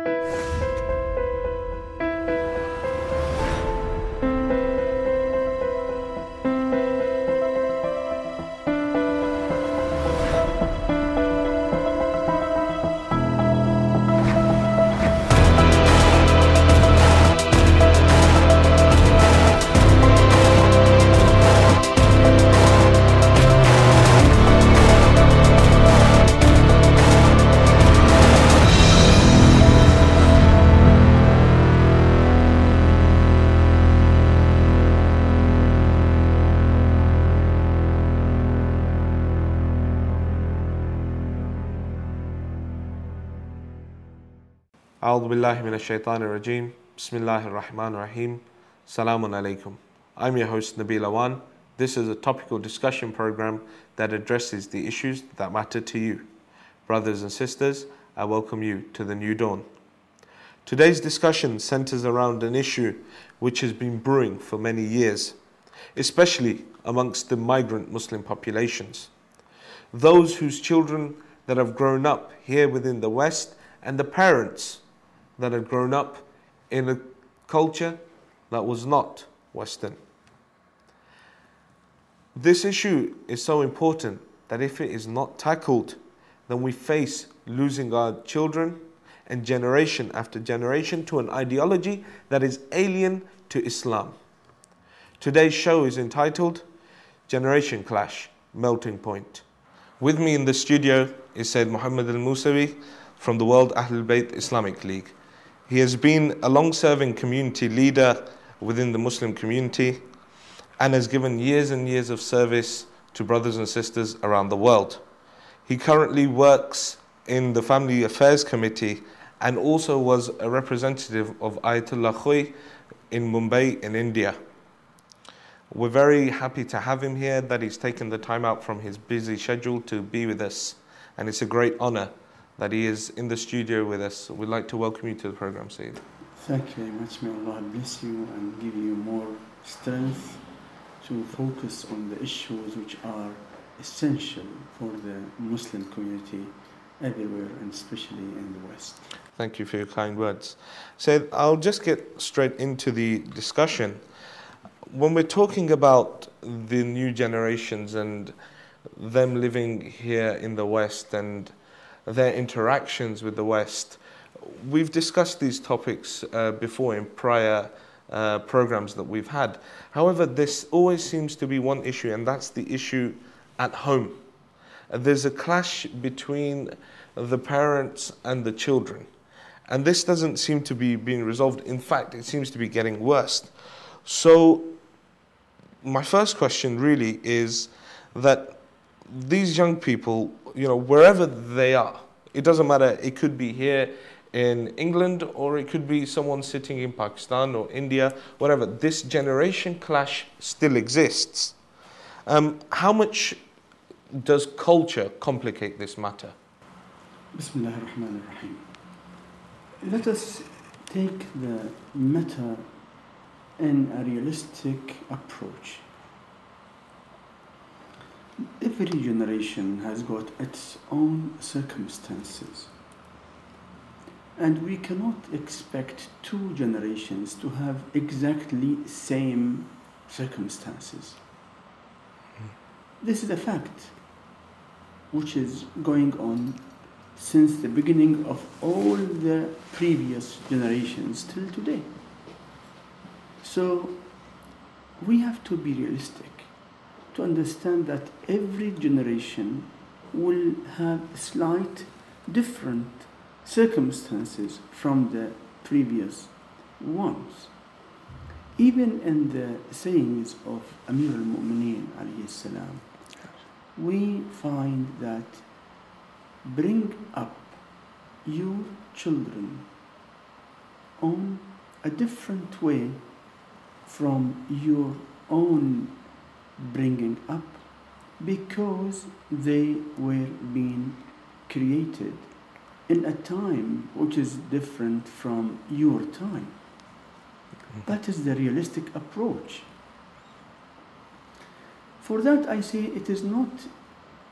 A'udhu billahi minash shaitanir rajeem. Bismillahir Rahmanir Rahim. Salamun alaikum. I'm your host Nabil Awan. This is a topical discussion program that addresses the issues that matter to you. Brothers and sisters, I welcome you to the new dawn. Today's discussion centers around an issue which has been brewing for many years, especially amongst the migrant Muslim populations. Those whose children that have grown up here within the West, and the parents that had grown up in a culture that was not Western. This issue is so important that if it is not tackled, then we face losing our children and generation after generation to an ideology that is alien to Islam. Today's show is entitled Generation Clash, Melting Point. With me in the studio is Sayyid Muhammad al-Musawi from the World Ahlul Bayt Islamic League. He has been a long-serving community leader within the Muslim community and has given years and years of service to brothers and sisters around the world. He currently works in the Family Affairs Committee and also was a representative of Ayatollah Khoi in Mumbai in India. We're very happy to have him here, that he's taken the time out from his busy schedule to be with us, and it's a great honor that he is in the studio with us. We'd like to welcome you to the program, Sayyid. Thank you very much. May Allah bless you and give you more strength to focus on the issues which are essential for the Muslim community everywhere, and especially in the West. Thank you for your kind words. Sayyid, I'll just get straight into the discussion. When we're talking about the new generations and them living here in the West and their interactions with the West, we've discussed these topics before in prior programs that we've had. However, this always seems to be one issue, and that's the issue at home. There's a clash between the parents and the children, and this doesn't seem to be being resolved. In fact, it seems to be getting worse. So my first question really is that these young people, wherever they are, it doesn't matter, it could be here in England or it could be someone sitting in Pakistan or India, whatever, this generation clash still exists. How much does culture complicate this matter? Bismillah ar-Rahman ar-Rahim. Let us take the matter in a realistic approach. Every generation has got its own circumstances, and we cannot expect two generations to have exactly same circumstances. This is a fact which is going on since the beginning of all the previous generations till today. So we have to be realistic to understand that every generation will have slight different circumstances from the previous ones. Even in the sayings of Amir al-Mu'mineen alayhi salam, we find that bring up your children on a different way from your own bringing up, because they were being created in a time which is different from your time. That is the realistic approach. For that, I say it is not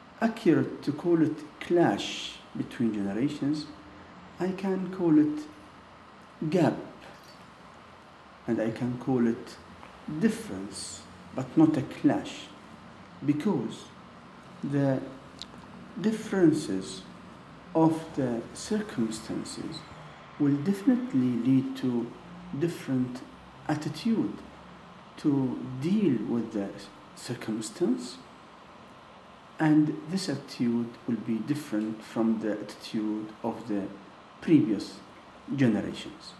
accurate to call it clash between generations. I can call it gap, and I can call it difference, but not a clash, because the differences of the circumstances will definitely lead to different attitude to deal with the circumstance, and this attitude will be different from the attitude of the previous generations.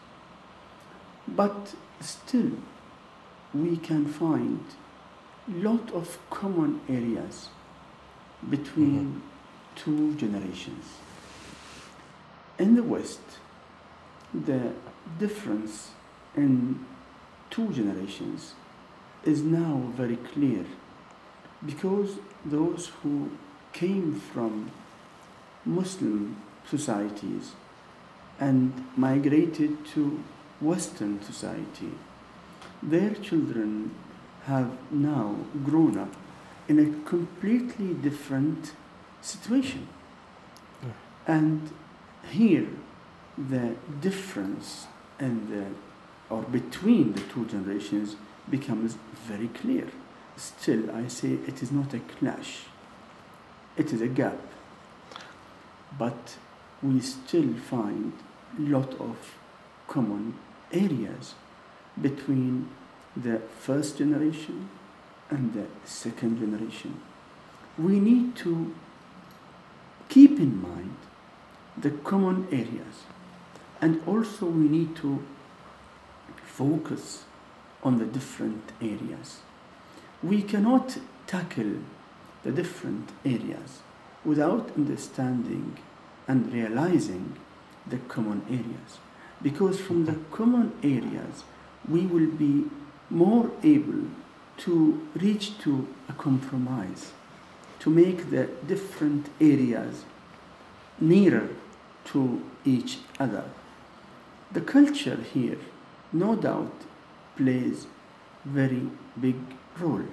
But still, we can find lot of common areas between two generations. In the West, the difference in two generations is now very clear, because those who came from Muslim societies and migrated to Western society, their children have now grown up in a completely different situation. And here the difference or between the two generations becomes very clear. Still, I say it is not a clash, it is a gap. But we still find a lot of common areas between the first generation and the second generation. We need to keep in mind the common areas, and also we need to focus on the different areas. We cannot tackle the different areas without understanding and realizing the common areas, because from the common areas we will be more able to reach to a compromise, to make the different areas nearer to each other. The culture here, no doubt, plays very big role.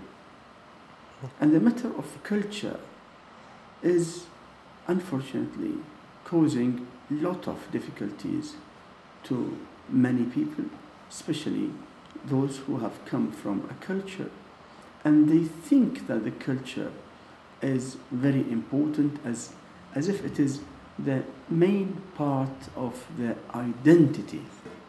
And the matter of culture is unfortunately causing a lot of difficulties to many people, especially those who have come from a culture, and they think that the culture is very important, as if it is the main part of the identity.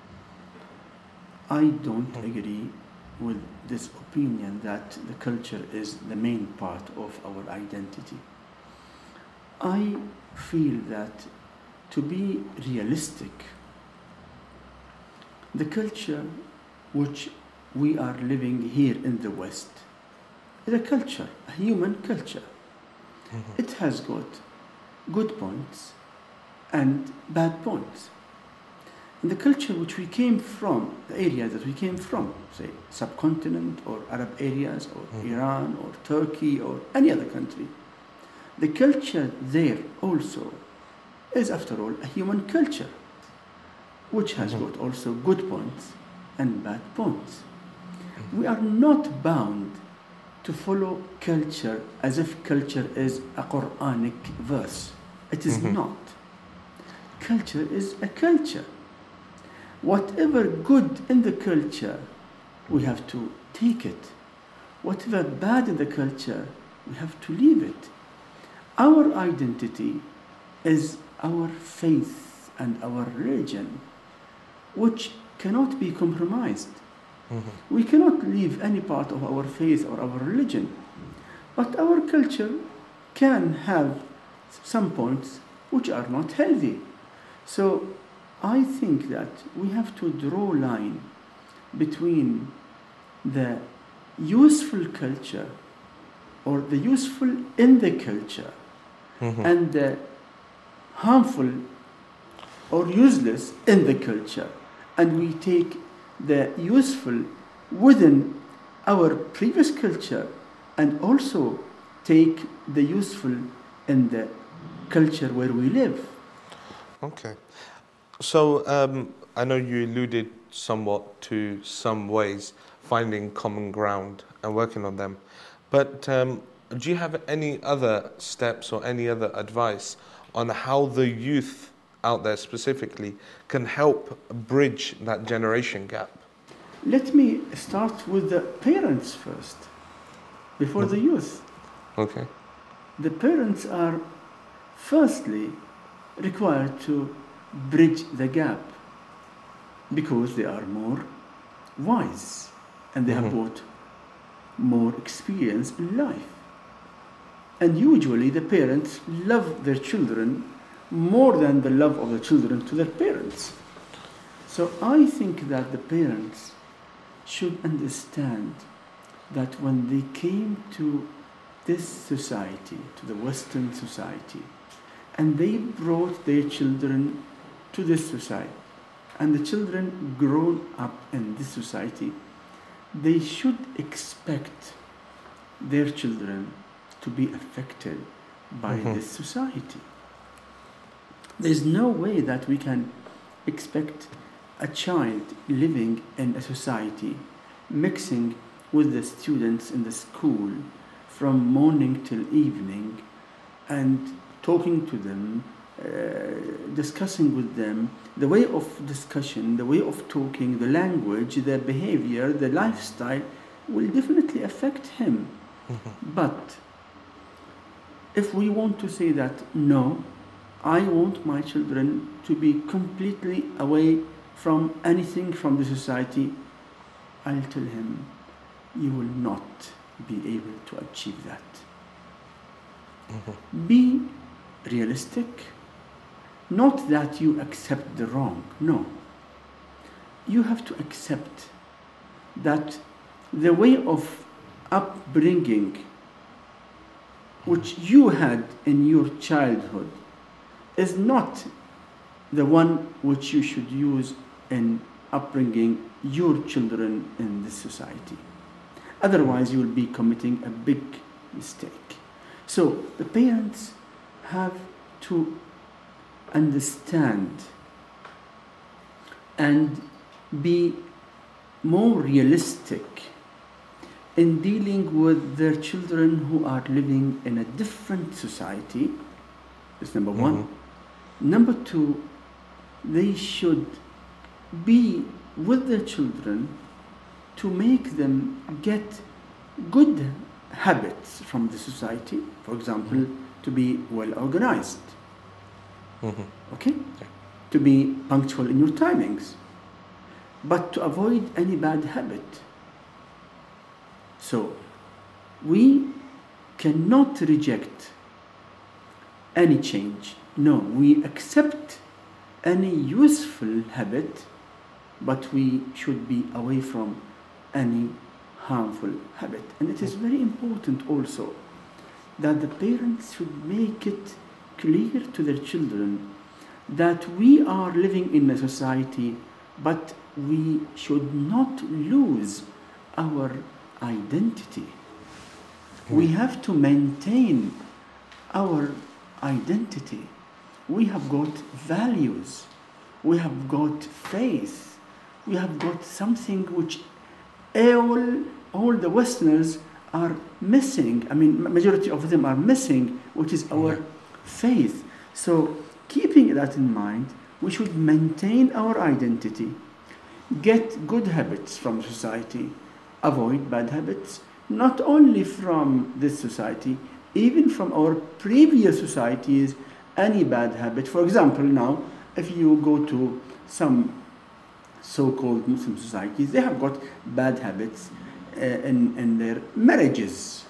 I don't agree with this opinion that the culture is the main part of our identity. I feel that, to be realistic, the culture which we are living here in the West is a culture, a human culture. It has got good points and bad points. And the culture which we came from, the areas that we came from, say subcontinent or Arab areas or Iran or Turkey or any other country, the culture there also is, after all, a human culture, which has got also good points and bad points. We are not bound to follow culture as if culture is a Quranic verse. It is not. Culture is a culture. Whatever good in the culture, we have to take it. Whatever bad in the culture, we have to leave it. Our identity is our faith and our religion, which cannot be compromised. We cannot leave any part of our faith or our religion. But our culture can have some points which are not healthy. So I think that we have to draw a line between the useful culture or the useful in the culture and the harmful or useless in the culture. And we take the useful within our previous culture and also take the useful in the culture where we live. Okay. So I know you alluded somewhat to some ways finding common ground and working on them. But do you have any other steps or any other advice on how the youth out there specifically can help bridge that generation gap? Let me start with the parents first, before the youth. Okay. The parents are firstly required to bridge the gap because they are more wise and they have got more experience in life. And usually the parents love their children more than the love of the children to their parents. So I think that the parents should understand that when they came to this society, to the Western society, and they brought their children to this society, and the children grown up in this society, they should expect their children to be affected by this society. There's no way that we can expect a child living in a society, mixing with the students in the school from morning till evening, and talking to them, discussing with them, the way of discussion, the way of talking, the language, the behavior, the lifestyle will definitely affect him. But if we want to say that, no, I want my children to be completely away from anything from the society, I'll tell him, you will not be able to achieve that. Be realistic. Not that you accept the wrong, no. You have to accept that the way of upbringing which you had in your childhood is not the one which you should use in upbringing your children in this society. Otherwise, you will be committing a big mistake. So the parents have to understand and be more realistic in dealing with their children who are living in a different society. That's number one. Number two, they should be with their children to make them get good habits from the society. For example, to be well organized. Okay? To be punctual in your timings. But to avoid any bad habit. So, we cannot reject any change. No, we accept any useful habit, but we should be away from any harmful habit. And it is very important also that the parents should make it clear to their children that we are living in a society, but we should not lose our identity. We have to maintain our identity. We have got values. We have got faith. We have got something which all the Westerners are missing. I mean, majority of them are missing, which is our faith. So, keeping that in mind, we should maintain our identity, get good habits from society, avoid bad habits, not only from this society, even from our previous societies, any bad habit. For example, now, if you go to some so-called Muslim societies, they have got bad habits in their marriages,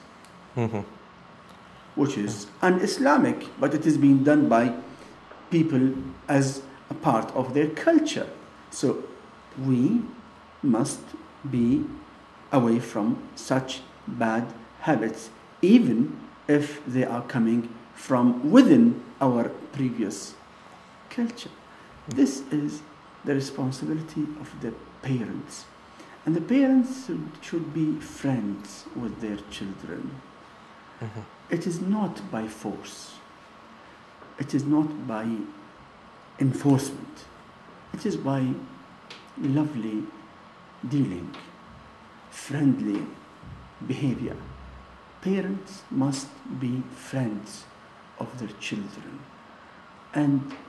which is un-Islamic, but it is being done by people as a part of their culture. So we must be away from such bad habits, even if they are coming from within our previous culture. This is the responsibility of the parents. And the parents should be friends with their children. It is not by force. It is not by enforcement. It is by lovely dealing, friendly behavior. Parents must be friends of their children. And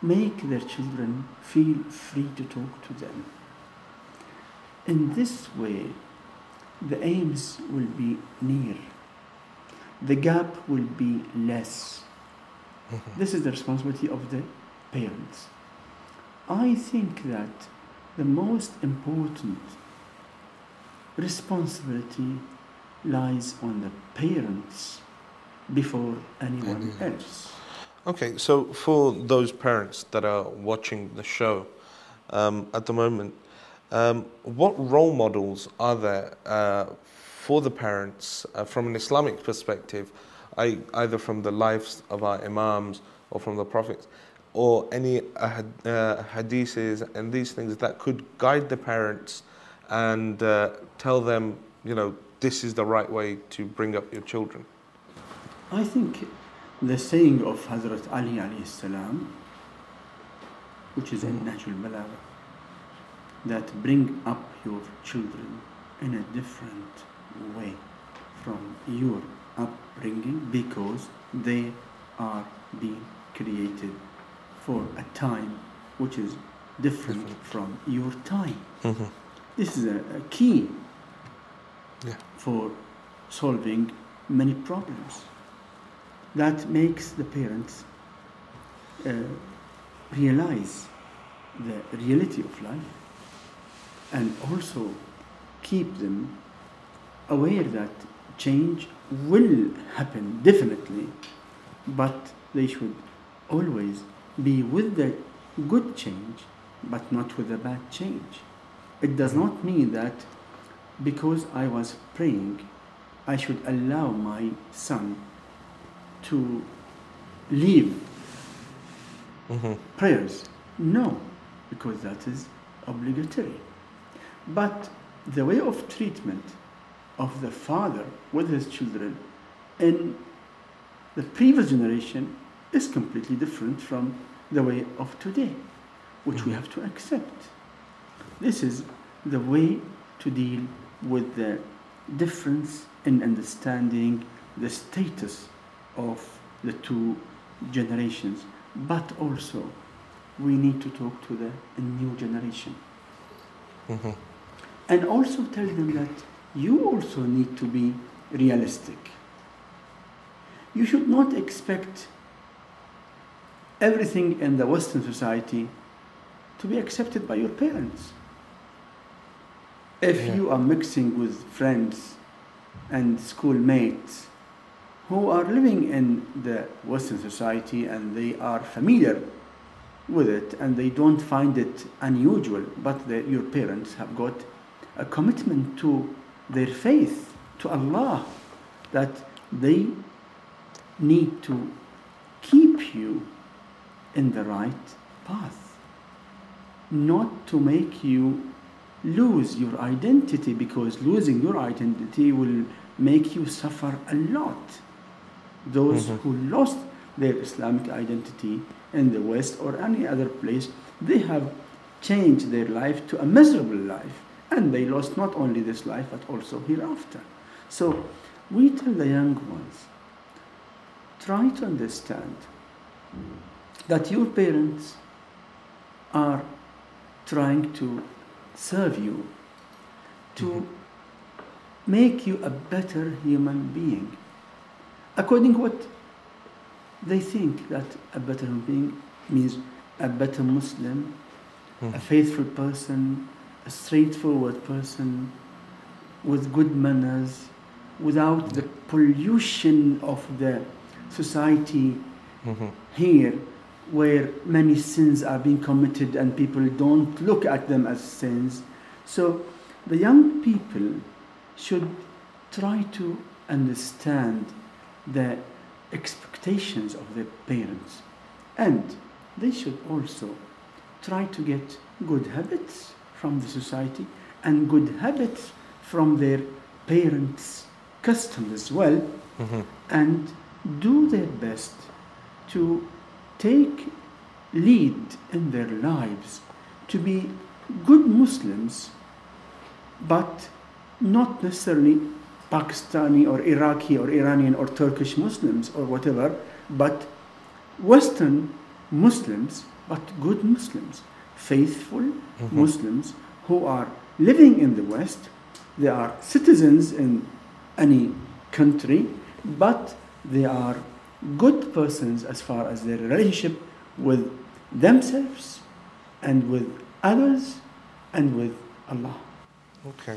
make their children feel free to talk to them. In this way, the aims will be near. The gap will be less. This is the responsibility of the parents. I think that the most important responsibility lies on the parents before anyone else. Okay, so for those parents that are watching the show at the moment, what role models are there for the parents from an Islamic perspective, either from the lives of our imams or from the prophets, or any hadiths and these things that could guide the parents and tell them, this is the right way to bring up your children? I think the saying of Hazrat Ali alayhi salam, which is in Nahjul Balagha, that bring up your children in a different way from your upbringing, because they are being created for a time which is different from your time. This is a key for solving many problems. That makes the parents realize the reality of life, and also keep them aware that change will happen definitely, but they should always be with the good change, but not with the bad change. It does not mean that because I was praying, I should allow my son to leave prayers. No, because that is obligatory. But the way of treatment of the father with his children in the previous generation is completely different from the way of today, which we have to accept. This is the way to deal with the difference in understanding the status of the two generations. But also, we need to talk to the new generation. And also tell them that you also need to be realistic. You should not expect everything in the Western society to be accepted by your parents. If you are mixing with friends and schoolmates who are living in the Western society and they are familiar with it and they don't find it unusual, but your parents have got a commitment to their faith, to Allah, that they need to keep you in the right path, not to make you lose your identity, because losing your identity will make you suffer a lot. Those who lost their Islamic identity in the West or any other place, they have changed their life to a miserable life, and they lost not only this life but also hereafter. So we tell the young ones, try to understand that your parents are trying to serve you, to make you a better human being, according to what they think that a better human being means: a better Muslim, a faithful person, a straightforward person, with good manners, without the pollution of the society here, where many sins are being committed and people don't look at them as sins. So the young people should try to understand the expectations of their parents, and they should also try to get good habits from the society and good habits from their parents' customs as well, and do their best to take lead in their lives, to be good Muslims, but not necessarily Pakistani or Iraqi or Iranian or Turkish Muslims or whatever, but Western Muslims but good Muslims, faithful Muslims who are living in the West. They are citizens in any country, but they are good persons as far as their relationship with themselves and with others and with Allah. Okay.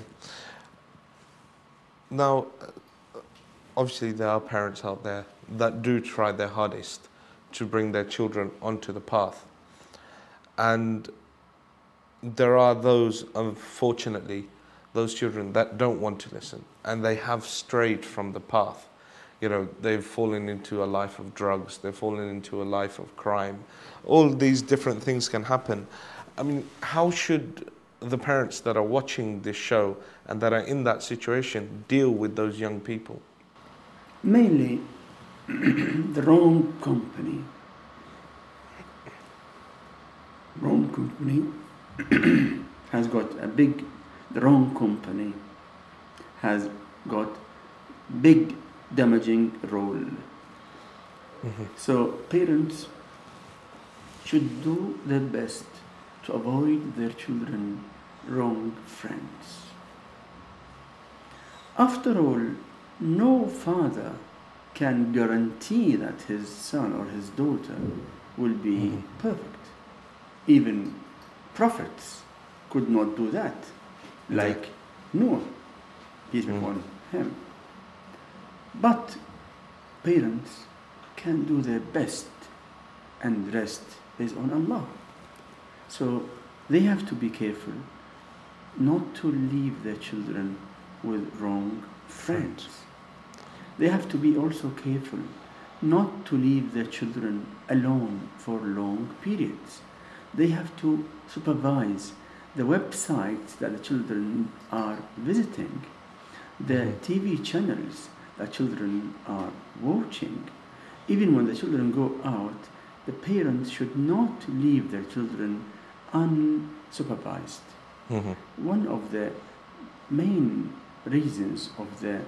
Now, obviously there are parents out there that do try their hardest to bring their children onto the path. And there are those, unfortunately, those children that don't want to listen, and they have strayed from the path. You know, they've fallen into a life of drugs, they've fallen into a life of crime. All these different things can happen. I mean, how should the parents that are watching this show and that are in that situation deal with those young people? Mainly, the wrong company. Wrong company has got the wrong company has got big damaging role. So parents should do their best to avoid their children wrong friends. After all, no father can guarantee that his son or his daughter will be perfect. Even prophets could not do that, like Noah, peace be upon him. But parents can do their best, and rest is on Allah. So they have to be careful not to leave their children with wrong friends. They have to be also careful not to leave their children alone for long periods. They have to supervise the websites that the children are visiting, the TV channels that children are watching. Even when the children go out, the parents should not leave their children unsupervised. One of the main reasons of the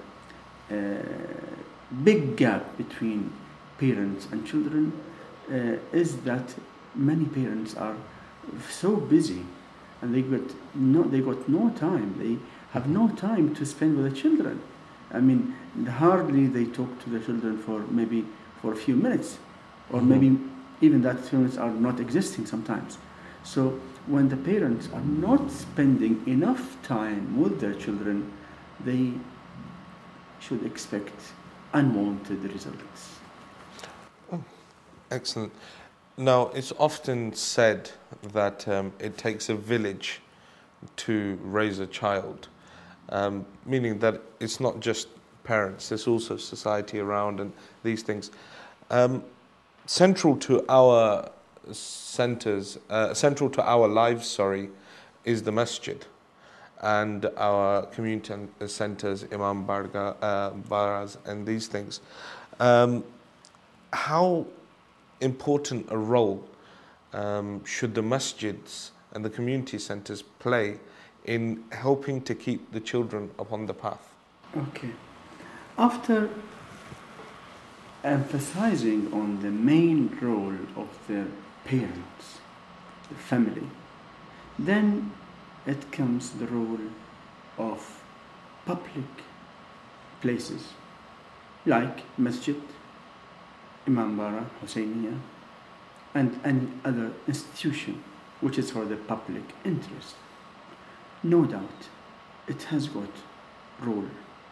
big gap between parents and children is that many parents are so busy and they got no time. They have no time to spend with the children. I mean, hardly they talk to the children for a few minutes, or maybe even that few minutes are not existing sometimes. So when the parents are not spending enough time with their children, they should expect unwanted results. Oh, excellent. Now, it's often said that it takes a village to raise a child, meaning that it's not just parents, there's also society around and these things. Central to our lives, is the masjid and our community centers, Imam Baras and these things. How important a role should the masjids and the community centers play in helping to keep the children upon the path? Okay. After emphasizing on the main role of the parents, the family, then it comes the role of public places like masjid, Imam Bara, Husseiniya, and any other institution which is for the public interest. No doubt it has got role.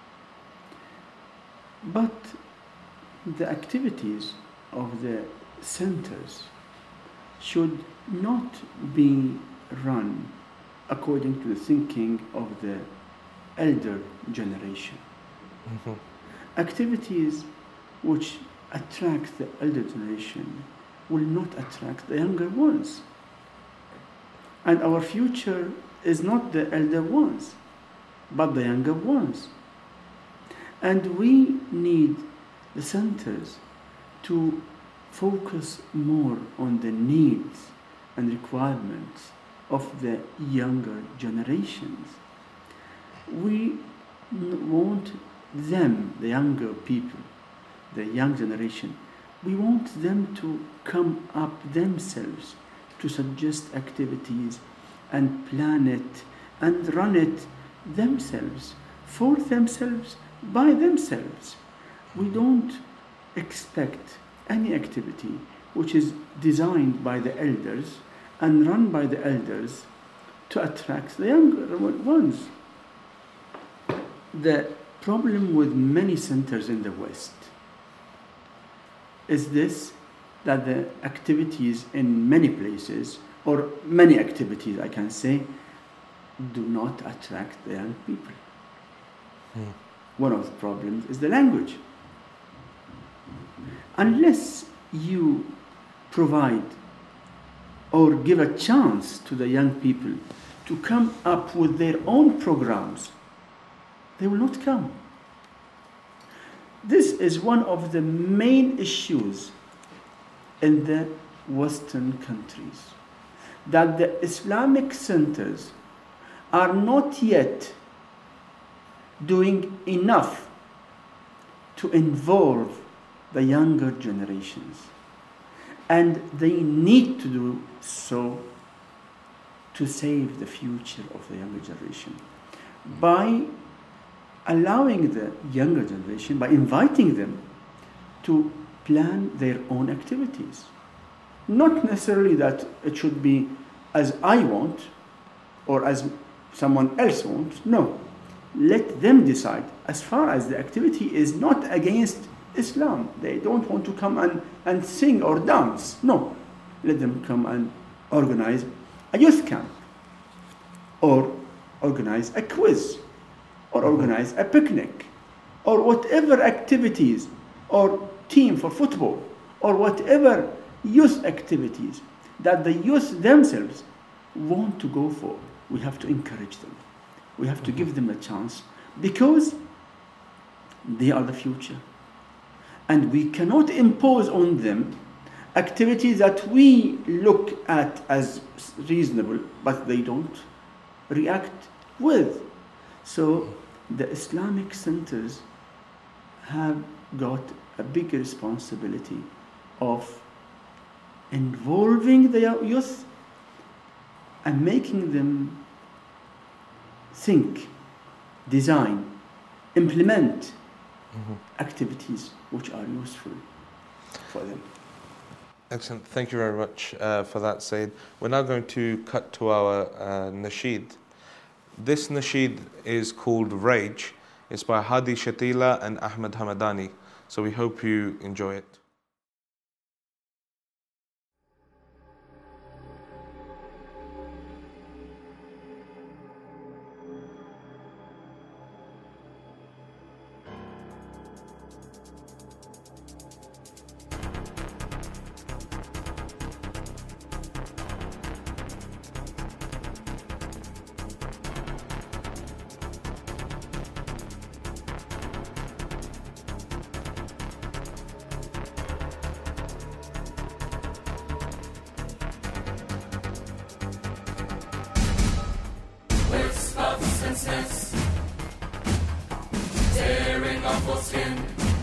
But the activities of the centers should not be run according to the thinking of the elder generation. Activities which attract the elder generation will not attract the younger ones. And our future is not the elder ones, but the younger ones. And we need the centers to focus more on the needs and requirements of the younger generations. We want them, the younger people, the young generation, we want them to come up themselves to suggest activities and plan it and run it themselves, for themselves, by themselves. We don't expect any activity which is designed by the elders and run by the elders to attract the younger ones. The problem with many centers in the West is this, that the activities in many places, or many activities I can say, do not attract the young people. One of the problems is the language. Unless you provide or give a chance to the young people to come up with their own programs, they will not come. This is one of the main issues in the Western countries, that the Islamic centers are not yet doing enough to involve the younger generations. And they need to do so to save the future of the younger generation. By allowing the younger generation, by inviting them to plan their own activities. Not necessarily that it should be as I want or as someone else wants. No. Let them decide, as far as the activity is not against Islam. They don't want to come and sing or dance. No. Let them come and organize a youth camp, or organize a quiz, or organize a picnic, or whatever activities, or team for football, or whatever youth activities that the youth themselves want to go for. We have to encourage them. We have to give them a chance, because they are the future. And we cannot impose on them activities that we look at as reasonable, but they don't react with. So the Islamic centers have got a big responsibility of involving the youth and making them think, design, implement activities which are useful for them. Excellent. Thank you very much for that, Saeed. We're now going to cut to our nasheed. This nasheed is called Rage. It's by Hadi Shatila and Ahmed Hamadani. So we hope you enjoy it. Tearing off our skin,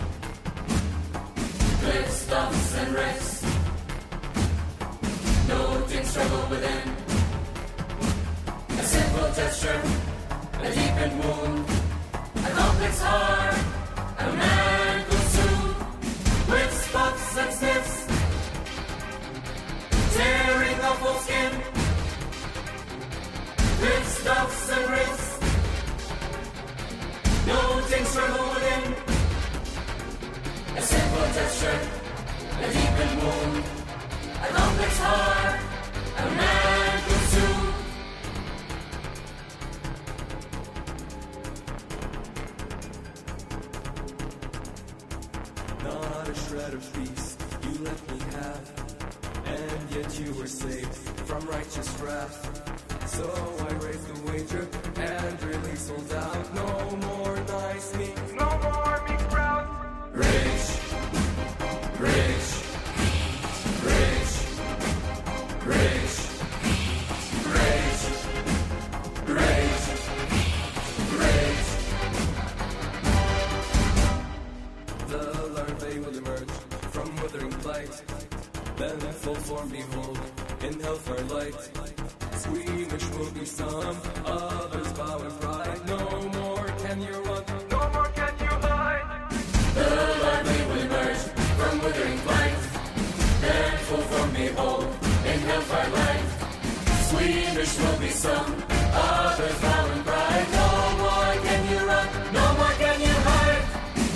with stuffs and risks, noting struggle within. A simple gesture, a deepened wound, a complex heart, a man could soothe. With spots and sniffs, tearing off our skin, with stuffs and risks, noting struggle within. A simple gesture, a deepened wound, a complex heart, a man could soothe. Not a shred of peace you let me have, and yet you were saved from righteous wrath. So I raised the wager and really sold out. No more nice meat, no more meat crowd. Rage, rage, rage, rage, rage, rage, rage. The larvae will emerge from withering blight, then full form behold, in health some others bow in pride. No more can you run, no more can you hide. The lively will emerge from withering blight. Then full from behold in hellfire light. Swedish will be sung, others bow in pride. No more can you run, no more can you hide.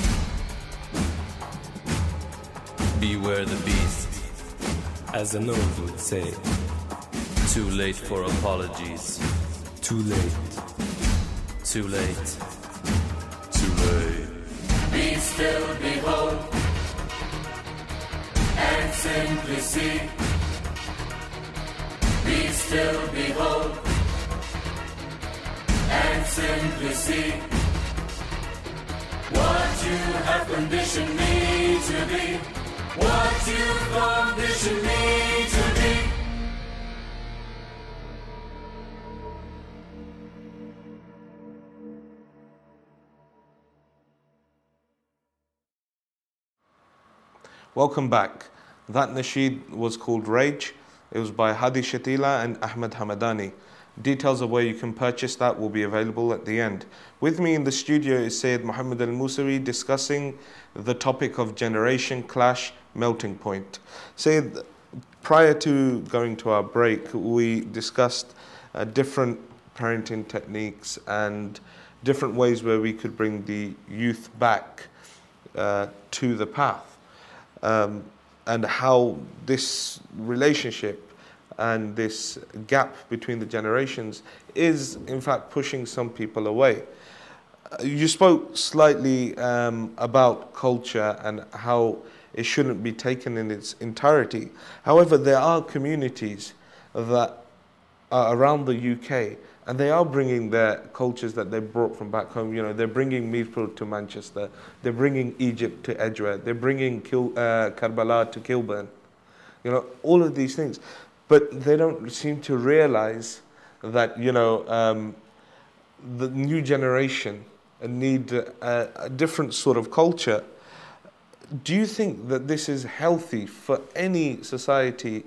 Beware the beast, as an old would say. Too late for apologies. Too late. Too late. Too late. Be still, behold, and simply see. Be still, behold, and simply see what you have conditioned me to be. What you've conditioned me to be. Welcome back. That nasheed was called Rage. It was by Hadi Shatila and Ahmed Hamadani. Details of where you can purchase that will be available at the end. With me in the studio is Sayyid Muhammad Al-Musawi discussing the topic of generation clash melting point. Sayyid, prior to going to our break, we discussed different parenting techniques and different ways where we could bring the youth back to the path. And how this relationship and this gap between the generations is in fact pushing some people away. You spoke slightly about culture and how it shouldn't be taken in its entirety. However, there are communities that are around the UK and they are bringing their cultures that they brought from back home. You know, they're bringing Meerput to Manchester, they're bringing Egypt to Edgware, they're bringing Karbala to Kilburn. You know, all of these things. But they don't seem to realize that, you know, the new generation need a different sort of culture. Do you think that this is healthy for any society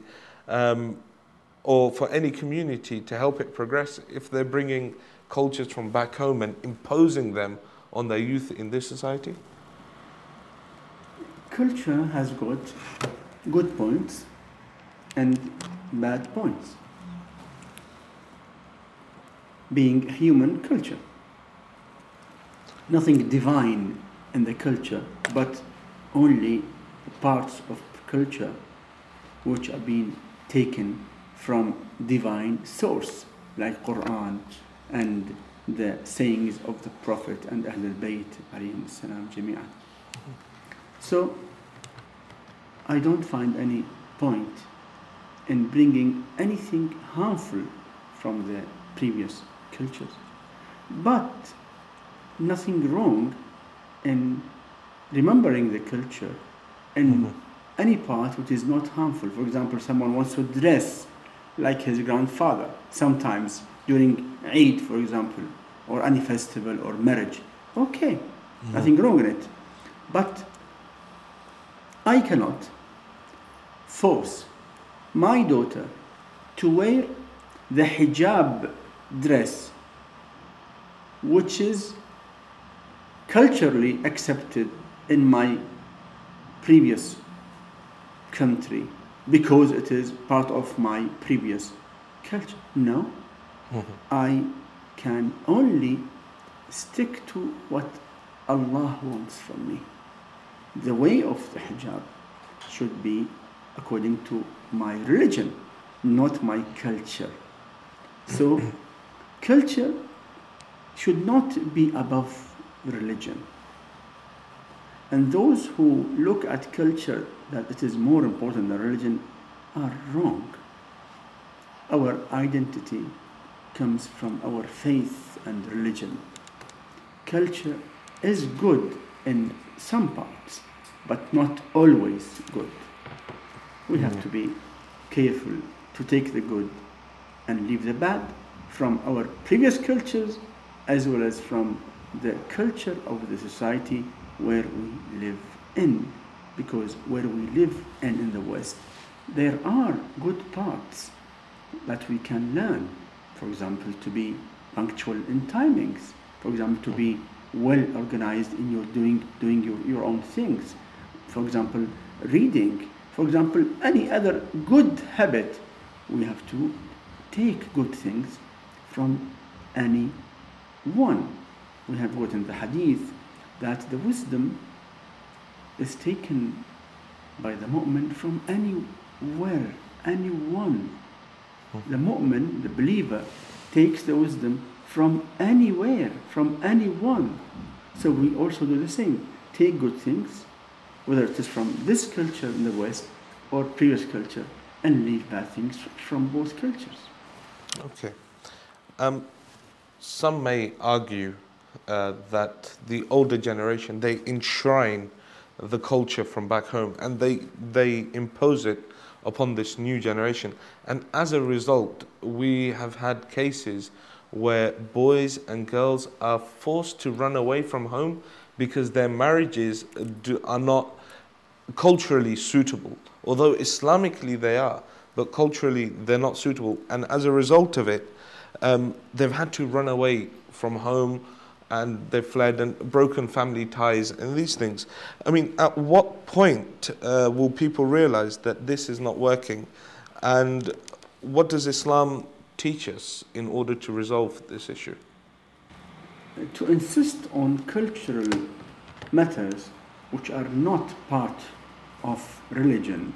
or for any community to help it progress if they're bringing cultures from back home and imposing them on their youth in this society? Culture has got good points and bad points. Being human culture. Nothing divine in the culture, but only parts of culture which are being taken from divine source, like Quran and the sayings of the Prophet and Ahlul Bayt alayhim salam jami'an. So I don't find any point in bringing anything harmful from the previous cultures, but nothing wrong in remembering the culture in any part which is not harmful. For example, someone wants to dress like his grandfather sometimes during Eid, for example, or any festival or marriage. Okay, nothing wrong in it. But I cannot force my daughter to wear the hijab dress, which is culturally accepted in my previous country because it is part of my previous culture. No, I can only stick to what Allah wants from me. The way of the hijab should be according to my religion, not my culture. So culture should not be above religion. And those who look at culture that it is more important than religion are wrong. Our identity comes from our faith and religion. Culture is good in some parts, but not always good. We have to be careful to take the good and leave the bad from our previous cultures as well as from the culture of the society where we live in. Because where we live in the West, there are good parts that we can learn For example, to be punctual in timings. For example, to be well organized in your doing your own things. For example, reading. For example, any other good habit. We have to take good things from anyone. We have got in the hadith that the wisdom is taken by the mu'min from anywhere, anyone. The mu'min, the believer, takes the wisdom from anywhere, from anyone. So we also do the same. Take good things, whether it is from this culture in the West or previous culture, and leave bad things from both cultures. Okay. Some may argue that the older generation, they enshrine the culture from back home and they impose it upon this new generation. And as a result, we have had cases where boys and girls are forced to run away from home because their marriages are not culturally suitable. Although Islamically they are, but culturally they're not suitable. And as a result of it, they've had to run away from home, and they've fled and broken family ties and these things. I mean, at what point will people realize that this is not working? And what does Islam teach us in order to resolve this issue? To insist on cultural matters which are not part of religion,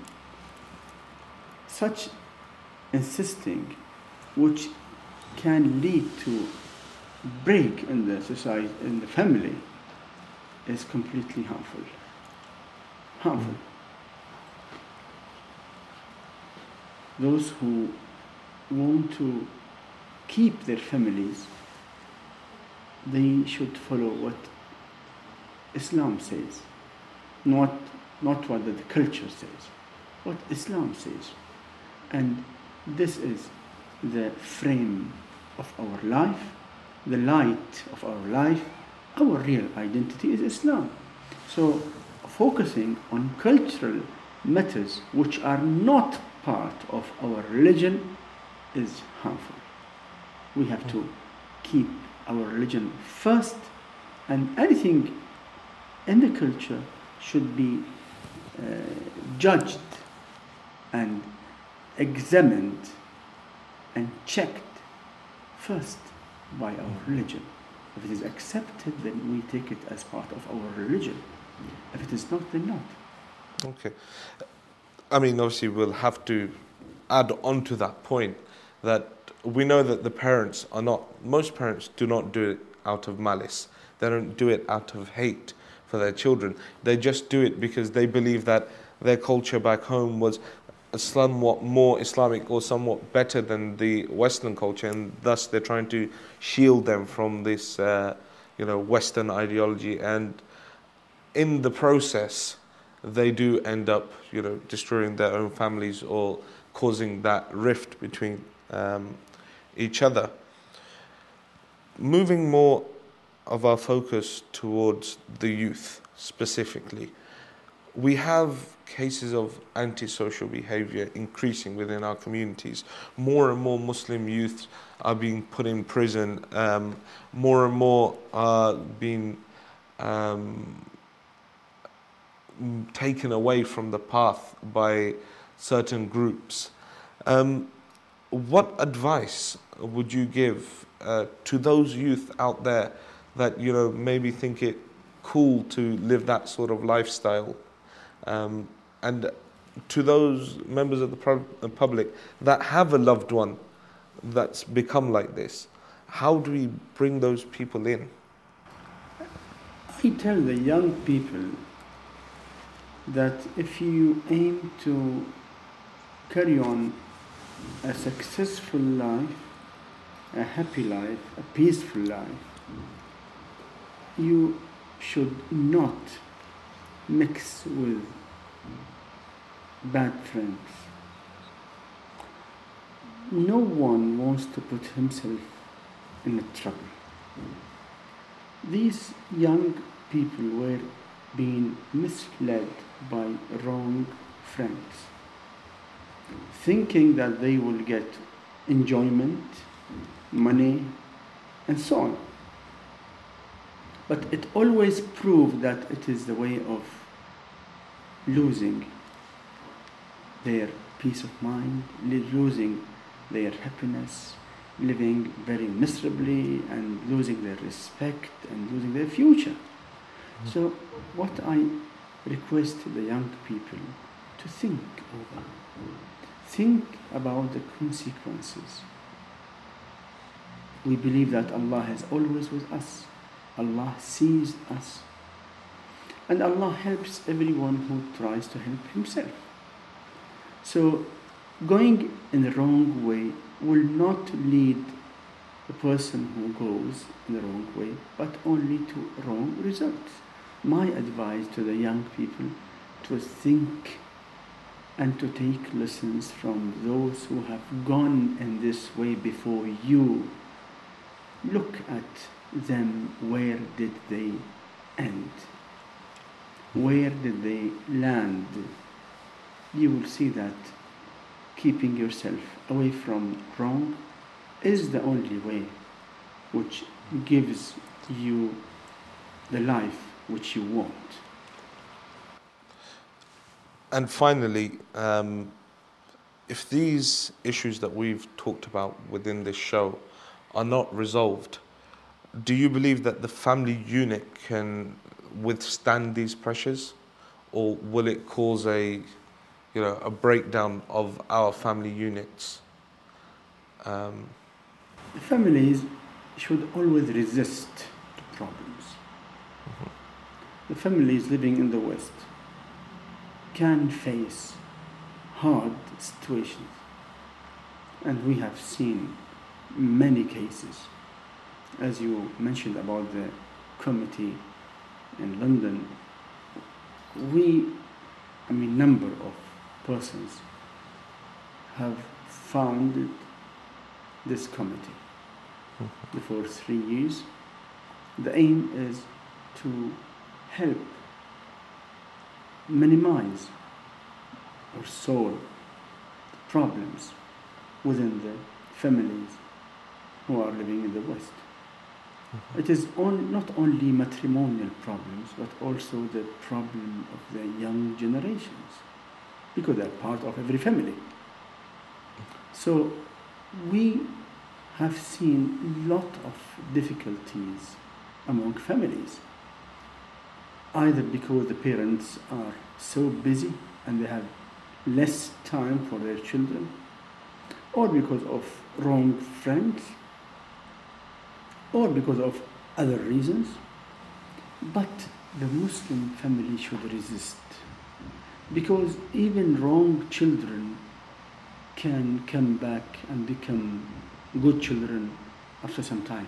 such insisting which can lead to break in the society, in the family, is completely harmful. Those who want to keep their families, they should follow what Islam says, not what the culture says, what Islam says. And this is the frame of our life, the light of our life. Our real identity is Islam. So focusing on cultural matters which are not part of our religion is harmful. We have to keep our religion first, and anything in the culture should be judged and examined and checked first by our religion. If it is accepted, then we take it as part of our religion. If it is not, then not. Okay. I mean, obviously, we'll have to add on to that point that we know that the parents are not, most parents do not do it out of malice. They don't do it out of hate for their children. They just do it because they believe that their culture back home was somewhat more Islamic or somewhat better than the Western culture, and thus they're trying to shield them from this, Western ideology. And in the process, they do end up, destroying their own families or causing that rift between each other. Moving more of our focus towards the youth specifically, we have cases of antisocial behavior increasing within our communities. More and more Muslim youth are being put in prison. More and more are being taken away from the path by certain groups. What advice would you give to those youth out there that maybe think it cool to live that sort of lifestyle, and to those members of the public that have a loved one that's become like this? How do we bring those people in? I tell the young people that if you aim to carry on a successful life, a happy life, a peaceful life, you should not mix with bad friends. No one wants to put himself in trouble. These young people were being misled by wrong friends, thinking that they will get enjoyment money, and so on. But it always proves that it is the way of losing their peace of mind, losing their happiness, living very miserably, and losing their respect and losing their future. So what I request the young people to think over, think about the consequences. We believe that Allah is always with us. Allah sees us. And Allah helps everyone who tries to help himself. So going in the wrong way will not lead the person who goes in the wrong way, but only to wrong results. My advice to the young people to think and to take lessons from those who have gone in this way before you. Look at them, where did they end? Where did they land? You will see that keeping yourself away from wrong is the only way which gives you the life which you want. And finally, if these issues that we've talked about within this show are not resolved, do you believe that the family unit can withstand these pressures, or will it cause a breakdown of our family units? Families should always resist problems. The families living in the West can face hard situations, and we have seen many cases. As you mentioned about the committee in London, number of persons have founded this committee for 3 years. The aim is to help minimize or solve problems within the families who are living in the West. It is not only matrimonial problems, but also the problem of the young generations, because they're part of every family. So we have seen a lot of difficulties among families, either because the parents are so busy and they have less time for their children, or because of wrong friends, or because of other reasons. But the Muslim family should resist, because even wrong children can come back and become good children after some time.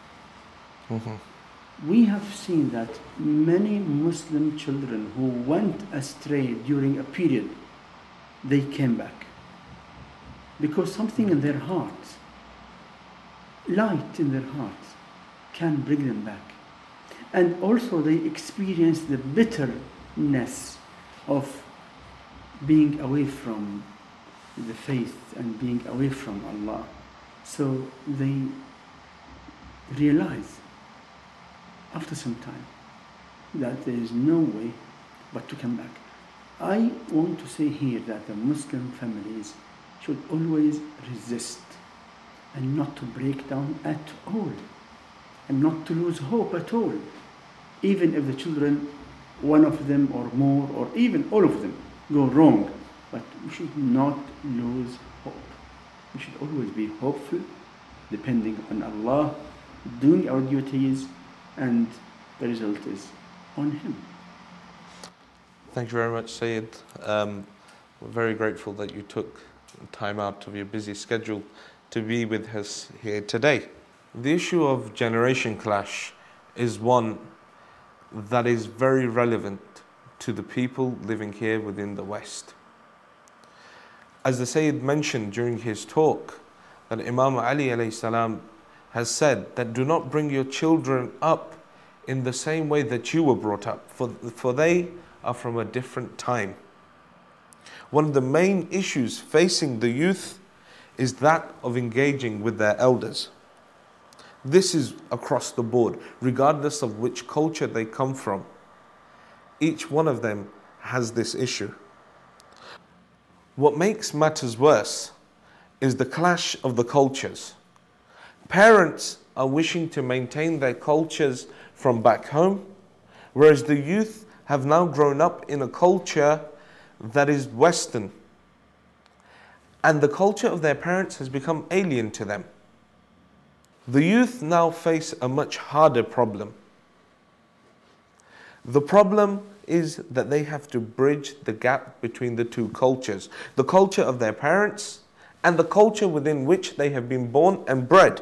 We have seen that many Muslim children who went astray during a period, they came back because something in their hearts, light in their hearts, can bring them back. And also they experience the bitterness of being away from the faith and being away from Allah. So they realize after some time that there is no way but to come back. I want to say here that the Muslim families should always resist and not to break down at all, and not to lose hope at all, even if the children, one of them or more, or even all of them, go wrong. But we should not lose hope. We should always be hopeful, depending on Allah, doing our duties, and the result is on Him. Thank you very much, Sayyid. We're very grateful that you took time out of your busy schedule to be with us here today. The issue of generation clash is one that is very relevant to the people living here within the West. As the Sayyid mentioned during his talk, that Imam Ali alayhi salam has said that do not bring your children up in the same way that you were brought up, for they are from a different time. One of the main issues facing the youth is that of engaging with their elders. This is across the board, regardless of which culture they come from. Each one of them has this issue. What makes matters worse is the clash of the cultures. Parents are wishing to maintain their cultures from back home, whereas the youth have now grown up in a culture that is Western. And the culture of their parents has become alien to them. The youth now face a much harder problem. The problem is that they have to bridge the gap between the two cultures, the culture of their parents and the culture within which they have been born and bred.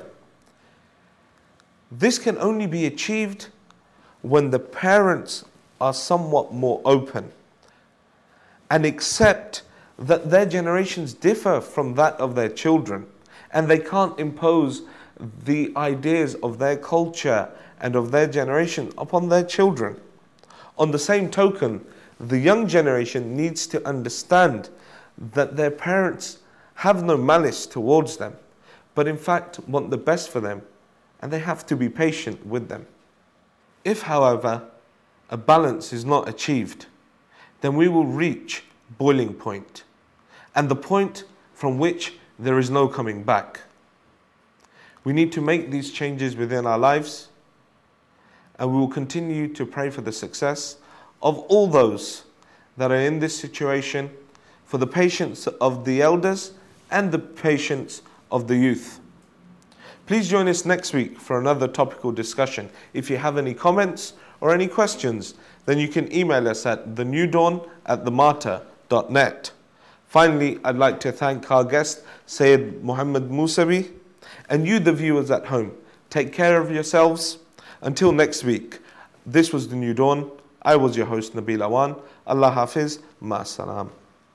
This can only be achieved when the parents are somewhat more open and accept that their generations differ from that of their children, and they can't impose the ideas of their culture and of their generation upon their children. On the same token, the young generation needs to understand that their parents have no malice towards them, but in fact want the best for them, and they have to be patient with them. If, however, a balance is not achieved, then we will reach boiling point, and the point from which there is no coming back. We need to make these changes within our lives, and we will continue to pray for the success of all those that are in this situation, for the patience of the elders and the patience of the youth. Please join us next week for another topical discussion. If you have any comments or any questions, then you can email us at thenewdawn@themartyr.net. Finally, I'd like to thank our guest, Sayyid Muhammad Musavi, and you, the viewers at home. Take care of yourselves. Until next week, this was The New Dawn. I was your host, Nabil Awan. Allah Hafiz. Ma'as-salam.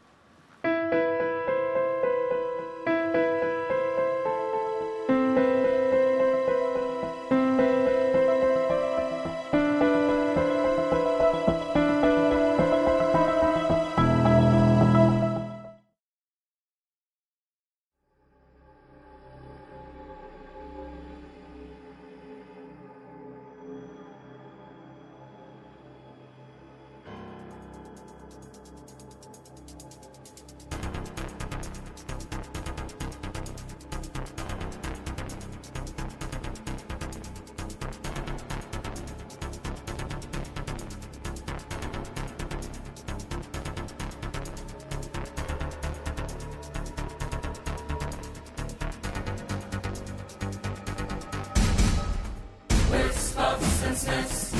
With puffs and sniffs,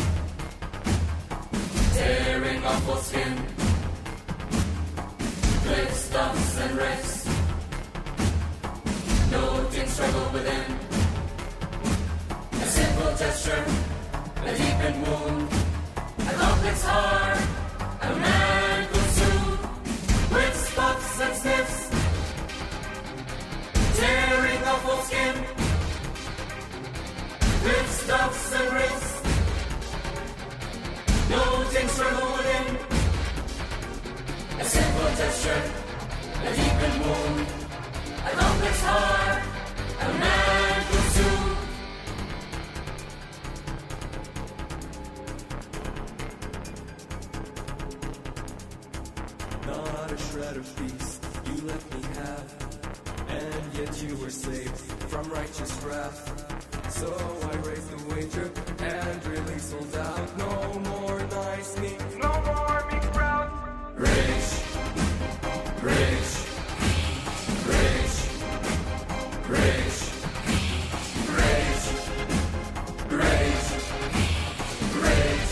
tearing off full skin, cliff stuffs and riffs, noting struggle within. A simple gesture, a deepened wound, a complex heart, a man could soothe. With puffs and sniffs, tearing off full skin, with stuffs and risks, noting struggle within. A simple gesture, a deepened wound, a complex heart, a man could soothe. Not a shred of peace you let me have, and yet you were saved from righteous wrath. So I raised the wager and really sold out. No more nice meat, no more meat sprout. Rage, rage, rage, rage, rage, rage, rage.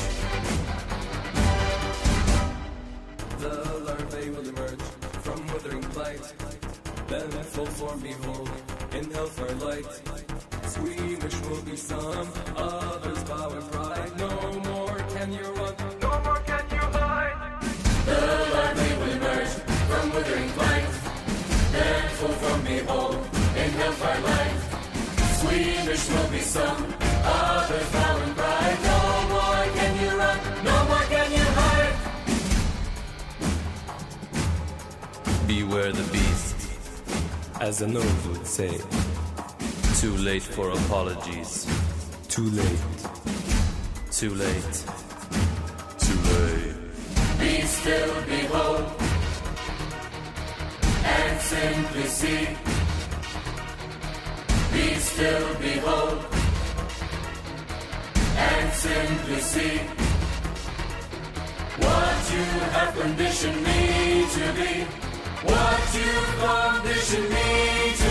The larvae will emerge from withering blight, then full form behold in hellfire light. Squeamish will be some, others bow in pride. No more can you run, no more can you hide. The larvae will emerge from withering blight, then full from behold in hellfire light. Squeamish will be some, others bow in pride. No more can you run, no more can you hide. Beware the beast. as an old would say. Too late for apologies. Too late. Too late. Too late. Be still, behold, and simply see. Be still, behold, and simply see what you have conditioned me to be, what you've conditioned me to